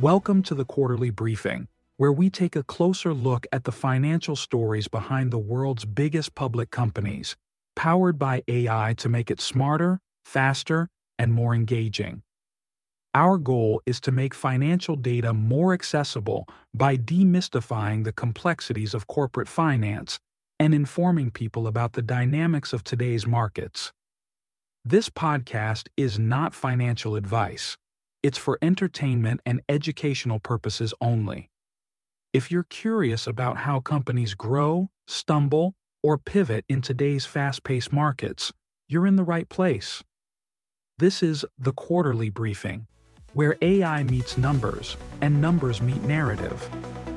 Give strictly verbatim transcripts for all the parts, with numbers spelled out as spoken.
Welcome to the Quarterly Briefing, where we take a closer look at the financial stories behind the world's biggest public companies, powered by A I to make it smarter, faster, and more engaging. Our goal is to make financial data more accessible by demystifying the complexities of corporate finance and informing people about the dynamics of today's markets. This podcast is not financial advice. It's for entertainment and educational purposes only. If you're curious about how companies grow, stumble, or pivot in today's fast-paced markets, you're in the right place. This is the Quarterly Briefing, where A I meets numbers and numbers meet narrative.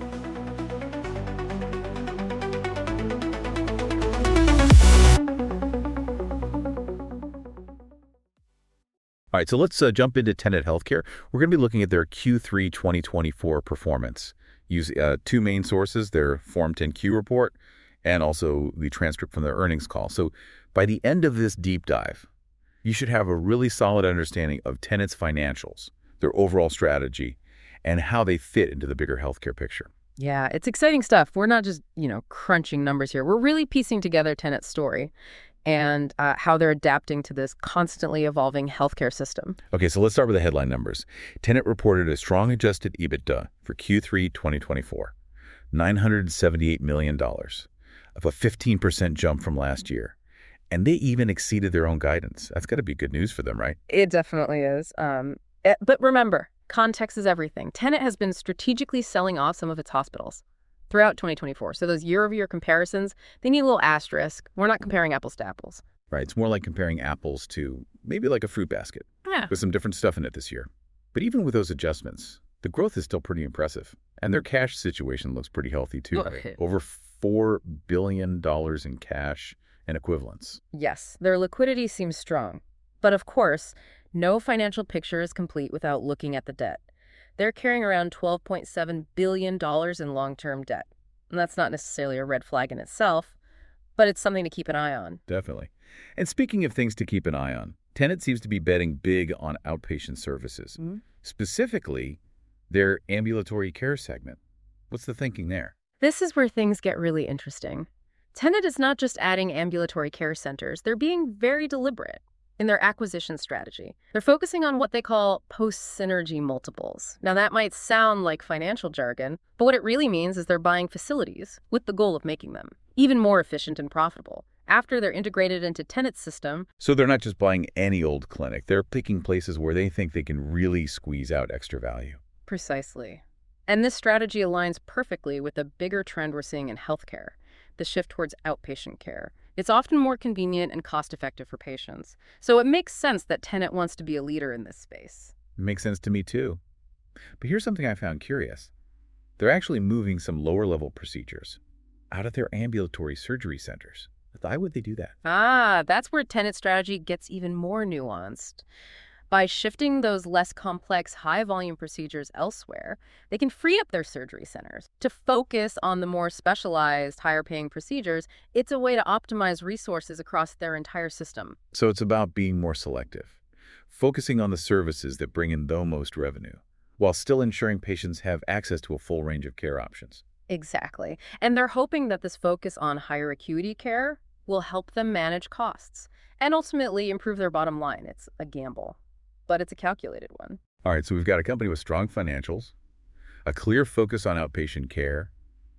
All right, so let's uh, jump into Tenet Healthcare. We're going to be looking at their Q three twenty twenty-four performance. Use uh, two main sources, their Form ten Q report and also the transcript from their earnings call. So by the end of this deep dive, you should have a really solid understanding of Tenet's financials, their overall strategy, and how they fit into the bigger healthcare picture. Yeah, it's exciting stuff. We're not just, you know, crunching numbers here. We're really piecing together Tenet's story and uh, how they're adapting to this constantly evolving healthcare system. Okay, so let's start with the headline numbers. Tenet reported a strong adjusted EBITDA for Q three twenty twenty-four, nine hundred seventy-eight million dollars, of a fifteen percent jump from last year. And they even exceeded their own guidance. That's got to be good news for them, right? It definitely is. Um, it, but remember, context is everything. Tenet has been strategically selling off some of its hospitals throughout twenty twenty-four. So those year-over-year comparisons, they need a little asterisk. We're not comparing apples to apples. Right. It's more like comparing apples to maybe like a fruit basket Yeah. with some different stuff in it this year. But even with those adjustments, the growth is still pretty impressive. And their cash situation looks pretty healthy, too. Okay. Over four billion dollars in cash and equivalents. Yes, their liquidity seems strong. But of course, no financial picture is complete without looking at the debt. They're carrying around twelve point seven billion dollars in long-term debt. And that's not necessarily a red flag in itself, but it's something to keep an eye on. Definitely. And speaking of things to keep an eye on, Tenet seems to be betting big on outpatient services, Mm-hmm. specifically their ambulatory care segment. What's the thinking there? This is where things get really interesting. Tenet is not just adding ambulatory care centers. They're being very deliberate in their acquisition strategy. They're focusing on what they call post-synergy multiples. Now, that might sound like financial jargon, but what it really means is they're buying facilities with the goal of making them even more efficient and profitable after they're integrated into Tenet's system. So they're not just buying any old clinic. They're picking places where they think they can really squeeze out extra value. Precisely. And this strategy aligns perfectly with a bigger trend we're seeing in healthcare, the shift towards outpatient care. It's often more convenient and cost-effective for patients. So it makes sense that Tenet wants to be a leader in this space. It makes sense to me, too. But here's something I found curious. They're actually moving some lower-level procedures out of their ambulatory surgery centers. Why would they do that? Ah, that's where Tenet's strategy gets even more nuanced. By shifting those less complex, high-volume procedures elsewhere, they can free up their surgery centers to focus on the more specialized, higher-paying procedures. It's a way to optimize resources across their entire system. So it's about being more selective, focusing on the services that bring in the most revenue, while still ensuring patients have access to a full range of care options. Exactly. And they're hoping that this focus on higher acuity care will help them manage costs and ultimately improve their bottom line. It's a gamble, but it's a calculated one. All right, so we've got a company with strong financials, a clear focus on outpatient care,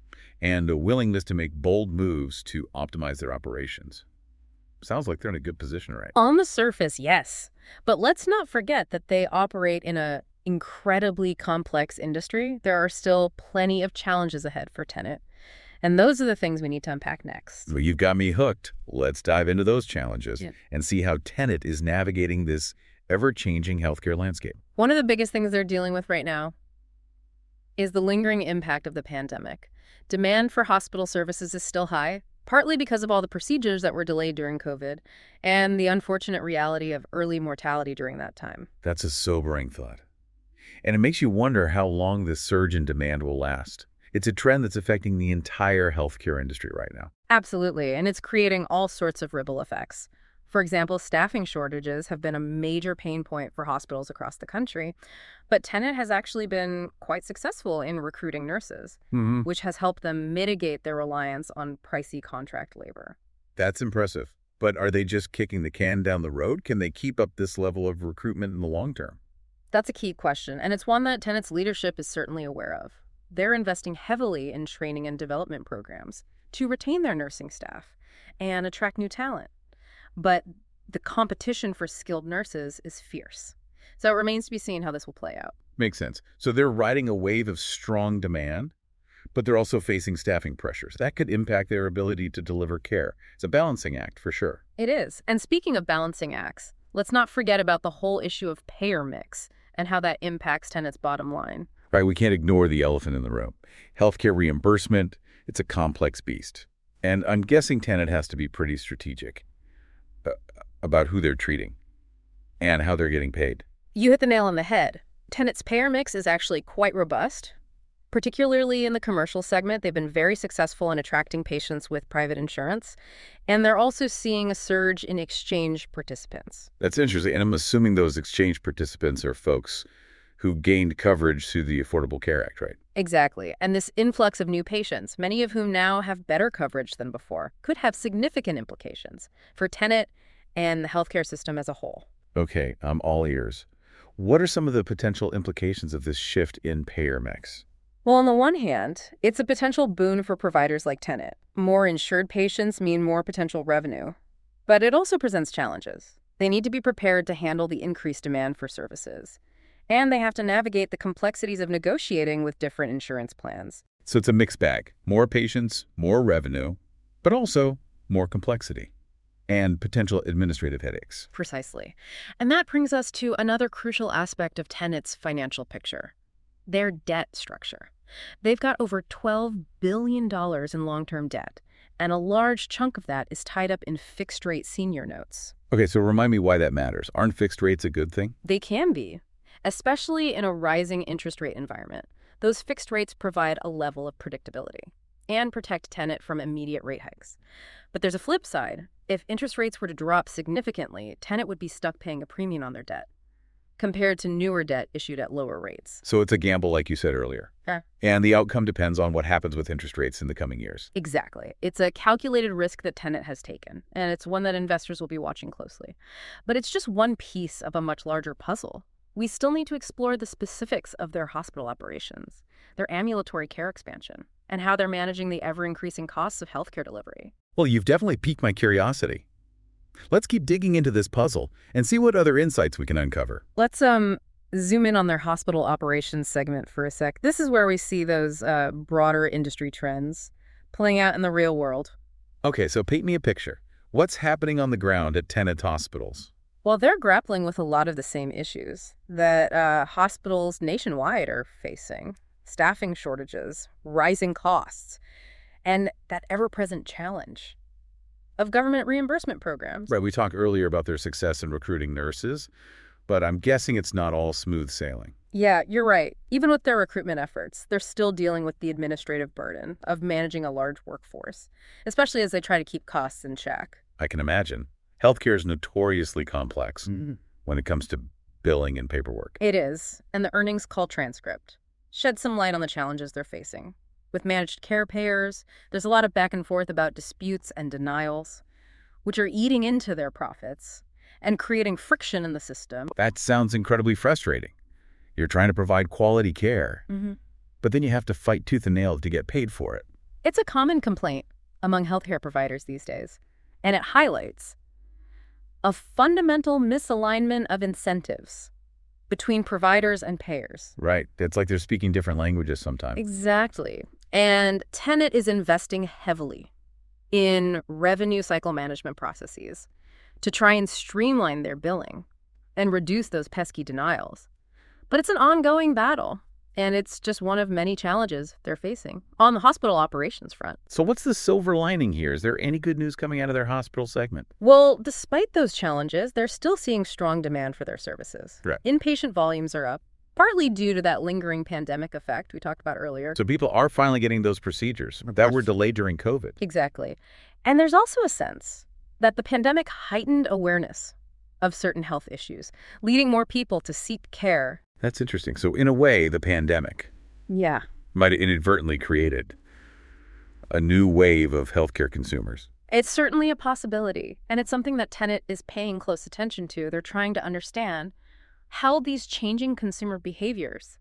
and a willingness to make bold moves to optimize their operations. Sounds like they're in a good position, right? On the surface, yes. But let's not forget that they operate in an incredibly complex industry. There are still plenty of challenges ahead for Tenet. And those are the things we need to unpack next. Well, you've got me hooked. Let's dive into those challenges Yeah. and see how Tenet is navigating this ever-changing healthcare landscape. One of the biggest things they're dealing with right now is the lingering impact of the pandemic. Demand for hospital services is still high, partly because of all the procedures that were delayed during COVID and the unfortunate reality of early mortality during that time. That's a sobering thought. And it makes you wonder how long this surge in demand will last. It's a trend that's affecting the entire healthcare industry right now. Absolutely, and it's creating all sorts of ripple effects. For example, staffing shortages have been a major pain point for hospitals across the country, but Tenet has actually been quite successful in recruiting nurses, Mm-hmm. which has helped them mitigate their reliance on pricey contract labor. That's impressive. But are they just kicking the can down the road? Can they keep up this level of recruitment in the long term? That's a key question, and it's one that Tenet's leadership is certainly aware of. They're investing heavily in training and development programs to retain their nursing staff and attract new talent. But the competition for skilled nurses is fierce. So it remains to be seen how this will play out. Makes sense. So they're riding a wave of strong demand, but they're also facing staffing pressures. That could impact their ability to deliver care. It's a balancing act for sure. It is. And speaking of balancing acts, let's not forget about the whole issue of payer mix and how that impacts Tenet's bottom line. Right, we can't ignore the elephant in the room. Healthcare reimbursement, it's a complex beast. And I'm guessing Tenet has to be pretty strategic uh, about who they're treating and how they're getting paid. You hit the nail on the head. Tenet's payer mix is actually quite robust. Particularly in the commercial segment, they've been very successful in attracting patients with private insurance, and they're also seeing a surge in exchange participants. That's interesting, and I'm assuming those exchange participants are folks who gained coverage through the Affordable Care Act, right? Exactly, and this influx of new patients, many of whom now have better coverage than before, could have significant implications for Tenet and the healthcare system as a whole. Okay, I'm all ears. What are some of the potential implications of this shift in payer mix? Well, on the one hand, it's a potential boon for providers like Tenet. More insured patients mean more potential revenue. But it also presents challenges. They need to be prepared to handle the increased demand for services. And they have to navigate the complexities of negotiating with different insurance plans. So it's a mixed bag. More patients, more revenue, but also more complexity and potential administrative headaches. Precisely. And that brings us to another crucial aspect of Tenet's financial picture. Their debt structure. They've got over twelve billion dollars in long-term debt, and a large chunk of that is tied up in fixed-rate senior notes. Okay, so remind me why that matters. Aren't fixed rates a good thing? They can be, especially in a rising interest rate environment. Those fixed rates provide a level of predictability and protect Tenet from immediate rate hikes. But there's a flip side. If interest rates were to drop significantly, Tenet would be stuck paying a premium on their debt, compared to newer debt issued at lower rates. So it's a gamble, like you said earlier. Yeah. And the outcome depends on what happens with interest rates in the coming years. Exactly. It's a calculated risk that Tenet has taken, and it's one that investors will be watching closely. But it's just one piece of a much larger puzzle. We still need to explore the specifics of their hospital operations, their ambulatory care expansion, and how they're managing the ever-increasing costs of healthcare delivery. Well, you've definitely piqued my curiosity. Let's keep digging into this puzzle and see what other insights we can uncover. Let's um zoom in on their hospital operations segment for a sec. This is where we see those uh, broader industry trends playing out in the real world. Okay, so paint me a picture. What's happening on the ground at Tenet's hospitals? Well, they're grappling with a lot of the same issues that uh, hospitals nationwide are facing. Staffing shortages, rising costs, and that ever-present challenge of government reimbursement programs. Right, we talked earlier about their success in recruiting nurses, but I'm guessing it's not all smooth sailing. Yeah, you're right. Even with their recruitment efforts, they're still dealing with the administrative burden of managing a large workforce, especially as they try to keep costs in check. I can imagine. Healthcare is notoriously complex mm-hmm. when it comes to billing and paperwork. It is, and the earnings call transcript sheds some light on the challenges they're facing. With managed care payers, there's a lot of back and forth about disputes and denials, which are eating into their profits and creating friction in the system. That sounds incredibly frustrating. You're trying to provide quality care, mm-hmm. but then you have to fight tooth and nail to get paid for it. It's a common complaint among healthcare providers these days, and it highlights a fundamental misalignment of incentives between providers and payers. Right. It's like they're speaking different languages sometimes. Exactly. And Tenet is investing heavily in revenue cycle management processes to try and streamline their billing and reduce those pesky denials. But it's an ongoing battle, and it's just one of many challenges they're facing on the hospital operations front. So what's the silver lining here? Is there any good news coming out of their hospital segment? Well, despite those challenges, they're still seeing strong demand for their services. Right. Inpatient volumes are up, partly due to that lingering pandemic effect we talked about earlier. So people are finally getting those procedures that were delayed during COVID. Exactly. And there's also a sense that the pandemic heightened awareness of certain health issues, leading more people to seek care. That's interesting. So in a way, the pandemic Yeah. might have inadvertently created a new wave of healthcare consumers. It's certainly a possibility, and it's something that Tenet is paying close attention to. They're trying to understand how these changing consumer behaviors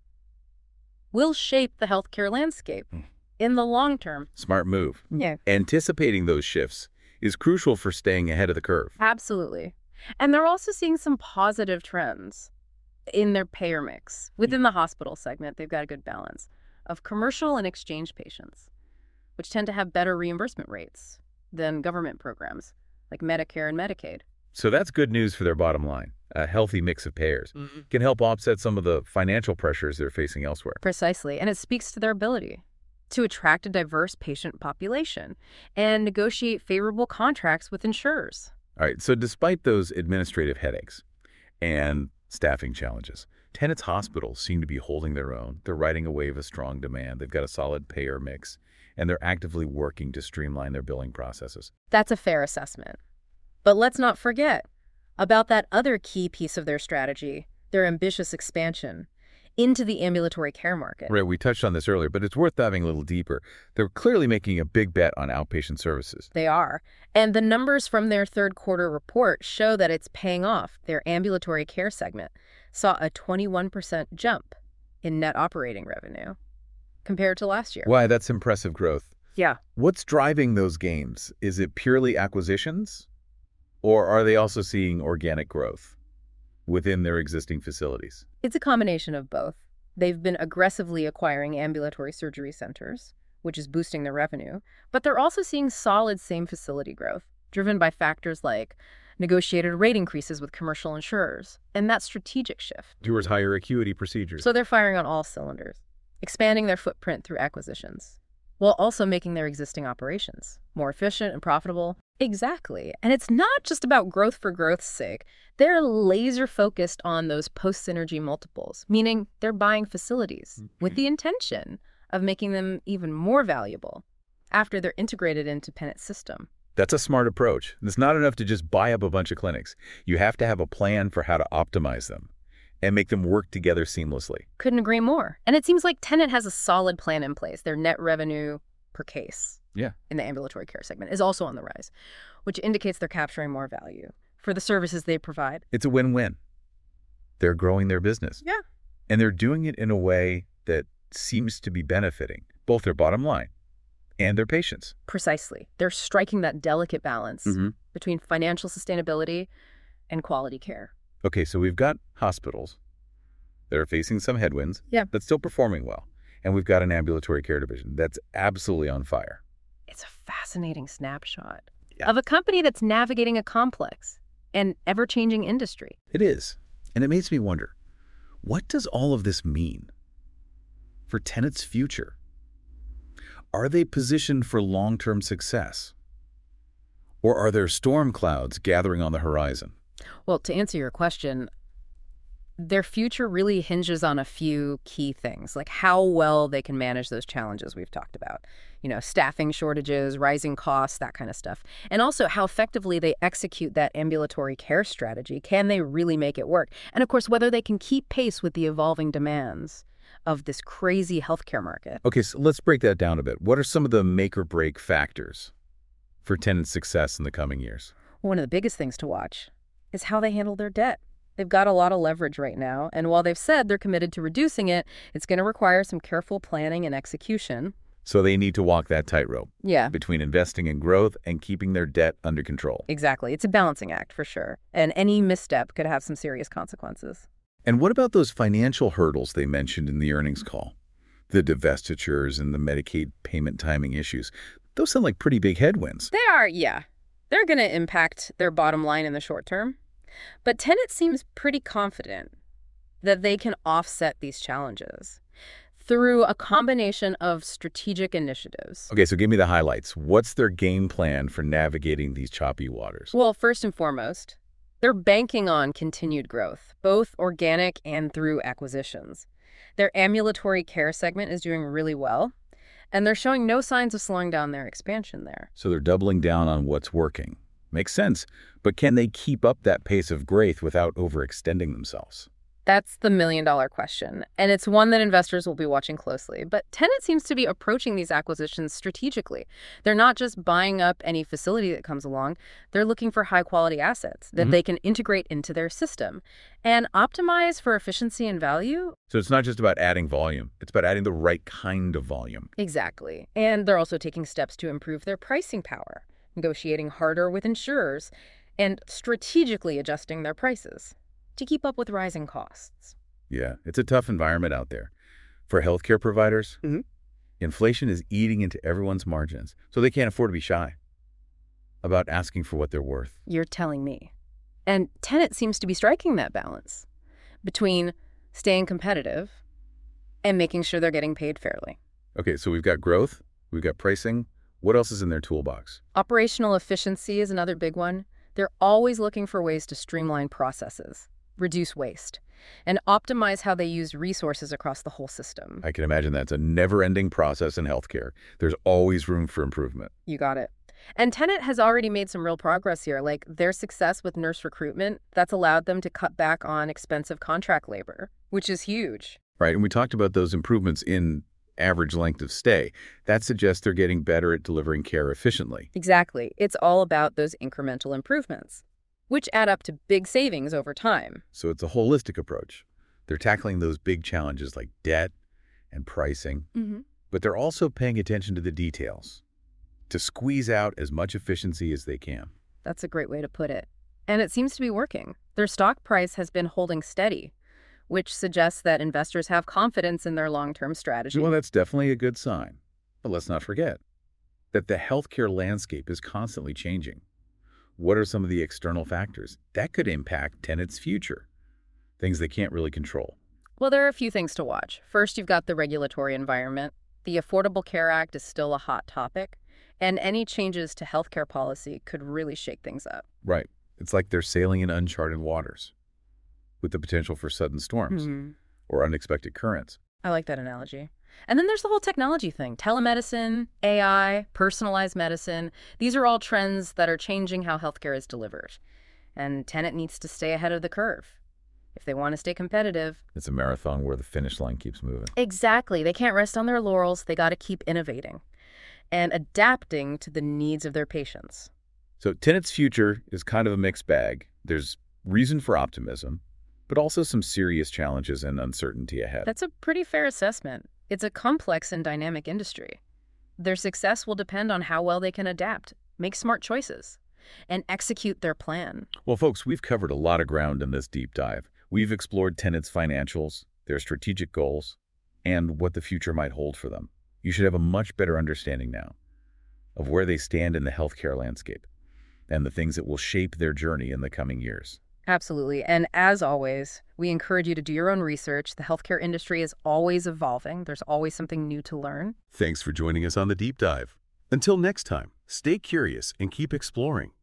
will shape the healthcare landscape Mm. in the long term. Smart move. Yeah. Anticipating those shifts is crucial for staying ahead of the curve. Absolutely. And they're also seeing some positive trends in their payer mix. Within the hospital segment, they've got a good balance of commercial and exchange patients, which tend to have better reimbursement rates than government programs like Medicare and Medicaid. So that's good news for their bottom line. A healthy mix of payers Mm-hmm. can help offset some of the financial pressures they're facing elsewhere. Precisely. And it speaks to their ability to attract a diverse patient population and negotiate favorable contracts with insurers. All right, so despite those administrative headaches and staffing challenges, Tenet's hospitals seem to be holding their own. They're riding a wave of strong demand. They've got a solid payer mix, and they're actively working to streamline their billing processes. That's a fair assessment. But let's not forget about that other key piece of their strategy, their ambitious expansion into the ambulatory care market. Right, we touched on this earlier, but it's worth diving a little deeper. They're clearly making a big bet on outpatient services. They are. And the numbers from their third quarter report show that it's paying off. Their ambulatory care segment saw a twenty-one percent jump in net operating revenue compared to last year. Why, that's impressive growth. Yeah. What's driving those gains? Is it purely acquisitions, or are they also seeing organic growth within their existing facilities? It's a combination of both. They've been aggressively acquiring ambulatory surgery centers, which is boosting their revenue, but they're also seeing solid same-facility growth, driven by factors like negotiated rate increases with commercial insurers, and that strategic shift. Towards higher acuity procedures. So they're firing on all cylinders, expanding their footprint through acquisitions, while also making their existing operations more efficient and profitable. Exactly. And it's not just about growth for growth's sake. They're laser focused on those post-synergy multiples, meaning they're buying facilities mm-hmm. with the intention of making them even more valuable after they're integrated into Tenet's system. That's a smart approach. It's not enough to just buy up a bunch of clinics. You have to have a plan for how to optimize them and make them work together seamlessly. Couldn't agree more. And it seems like Tenet has a solid plan in place. Their net revenue per case yeah. in the ambulatory care segment is also on the rise, which indicates they're capturing more value for the services they provide. It's a win-win. They're growing their business. Yeah. And they're doing it in a way that seems to be benefiting both their bottom line and their patients. Precisely. They're striking that delicate balance mm-hmm. between financial sustainability and quality care. Okay, so we've got hospitals that are facing some headwinds, yeah. but still performing well. And we've got an ambulatory care division that's absolutely on fire. It's a fascinating snapshot yeah. of a company that's navigating a complex and ever-changing industry. It is. And it makes me wonder, what does all of this mean for Tenet's future? Are they positioned for long-term success? Or are there storm clouds gathering on the horizon? Well, to answer your question, their future really hinges on a few key things, like how well they can manage those challenges we've talked about. You know, staffing shortages, rising costs, that kind of stuff. And also how effectively they execute that ambulatory care strategy. Can they really make it work? And of course, whether they can keep pace with the evolving demands of this crazy healthcare market. Okay, so let's break that down a bit. What are some of the make or break factors for Tenet's success in the coming years? One of the biggest things to watch is how they handle their debt. They've got a lot of leverage right now, and while they've said they're committed to reducing it, it's going to require some careful planning and execution. So they need to walk that tightrope yeah. between investing in growth and keeping their debt under control. Exactly. It's a balancing act for sure, and any misstep could have some serious consequences. And what about those financial hurdles they mentioned in the earnings call? The divestitures and the Medicaid payment timing issues. Those sound like pretty big headwinds. They are, yeah. They're going to impact their bottom line in the short term. But Tenet seems pretty confident that they can offset these challenges through a combination of strategic initiatives. Okay, so give me the highlights. What's their game plan for navigating these choppy waters? Well, first and foremost, they're banking on continued growth, both organic and through acquisitions. Their ambulatory care segment is doing really well, and they're showing no signs of slowing down their expansion there. So they're doubling down on what's working Makes sense. But can they keep up that pace of growth without overextending themselves? That's the million-dollar question, and it's one that investors will be watching closely. But Tenet seems to be approaching these acquisitions strategically. They're not just buying up any facility that comes along. They're looking for high-quality assets that Mhm. they can integrate into their system and optimize for efficiency and value. So it's not just about adding volume. It's about adding the right kind of volume. Exactly. And they're also taking steps to improve their pricing power, negotiating harder with insurers, and strategically adjusting their prices to keep up with rising costs. Yeah, it's a tough environment out there. For healthcare providers, Mhm. inflation is eating into everyone's margins, so they can't afford to be shy about asking for what they're worth. You're telling me. And Tenet seems to be striking that balance between staying competitive and making sure they're getting paid fairly. Okay, so we've got growth, we've got pricing. What else is in their toolbox? Operational efficiency is another big one. They're always looking for ways to streamline processes, reduce waste, and optimize how they use resources across the whole system. I can imagine that's a never-ending process in healthcare. There's always room for improvement. You got it. And Tenet has already made some real progress here, like their success with nurse recruitment. That's allowed them to cut back on expensive contract labor, which is huge. Right, and we talked about those improvements in average length of stay. That suggests they're getting better at delivering care efficiently. Exactly. It's all about those incremental improvements, which add up to big savings over time. So it's a holistic approach. They're tackling those big challenges like debt and pricing, Mm-hmm. but they're also paying attention to the details to squeeze out as much efficiency as they can. That's a great way to put it. And it seems to be working. Their stock price has been holding steady, which suggests that investors have confidence in their long-term strategy. Well, that's definitely a good sign. But let's not forget that the healthcare landscape is constantly changing. What are some of the external factors that could impact Tenet's future? Things they can't really control. Well, there are a few things to watch. First, you've got the regulatory environment. The Affordable Care Act is still a hot topic, and any changes to healthcare policy could really shake things up. Right. It's like they're sailing in uncharted waters with the potential for sudden storms Mhm. or unexpected currents. I like that analogy. And then there's the whole technology thing. Telemedicine, A I, personalized medicine. These are all trends that are changing how healthcare is delivered. And Tenet needs to stay ahead of the curve if they want to stay competitive. It's a marathon where the finish line keeps moving. Exactly. They can't rest on their laurels. They got to keep innovating and adapting to the needs of their patients. So Tenet's future is kind of a mixed bag. There's reason for optimism, but also some serious challenges and uncertainty ahead. That's a pretty fair assessment. It's a complex and dynamic industry. Their success will depend on how well they can adapt, make smart choices, and execute their plan. Well, folks, we've covered a lot of ground in this deep dive. We've explored Tenet's financials, their strategic goals, and what the future might hold for them. You should have a much better understanding now of where they stand in the healthcare landscape and the things that will shape their journey in the coming years. Absolutely. And as always, we encourage you to do your own research. The healthcare industry is always evolving. There's always something new to learn. Thanks for joining us on the Deep Dive. Until next time, stay curious and keep exploring.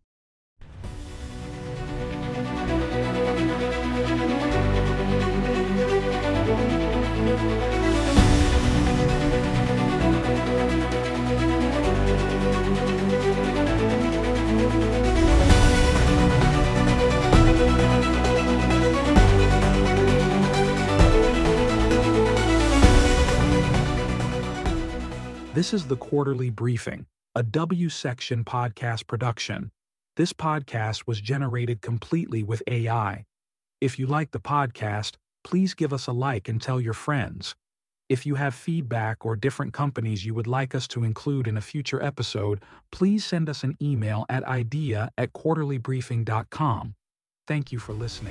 This is the Quarterly Briefing, a W Section podcast production. This podcast was generated completely with A I. If you like the podcast, please give us a like and tell your friends. If you have feedback or different companies you would like us to include in a future episode, please send us an email at idea at quarterly briefing dot com. Thank you for listening.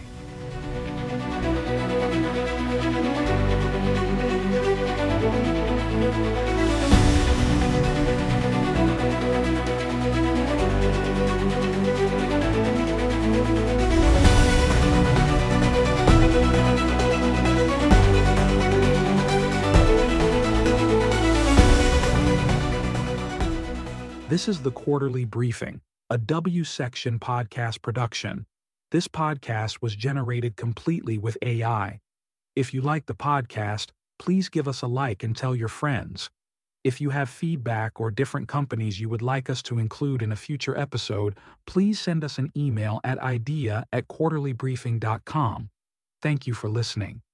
This is the Quarterly Briefing, a W Section podcast production. This podcast was generated completely with A I. If you like the podcast, please give us a like and tell your friends. If you have feedback or different companies you would like us to include in a future episode, please send us an email at idea at quarterlybriefing dot com. Thank you for listening.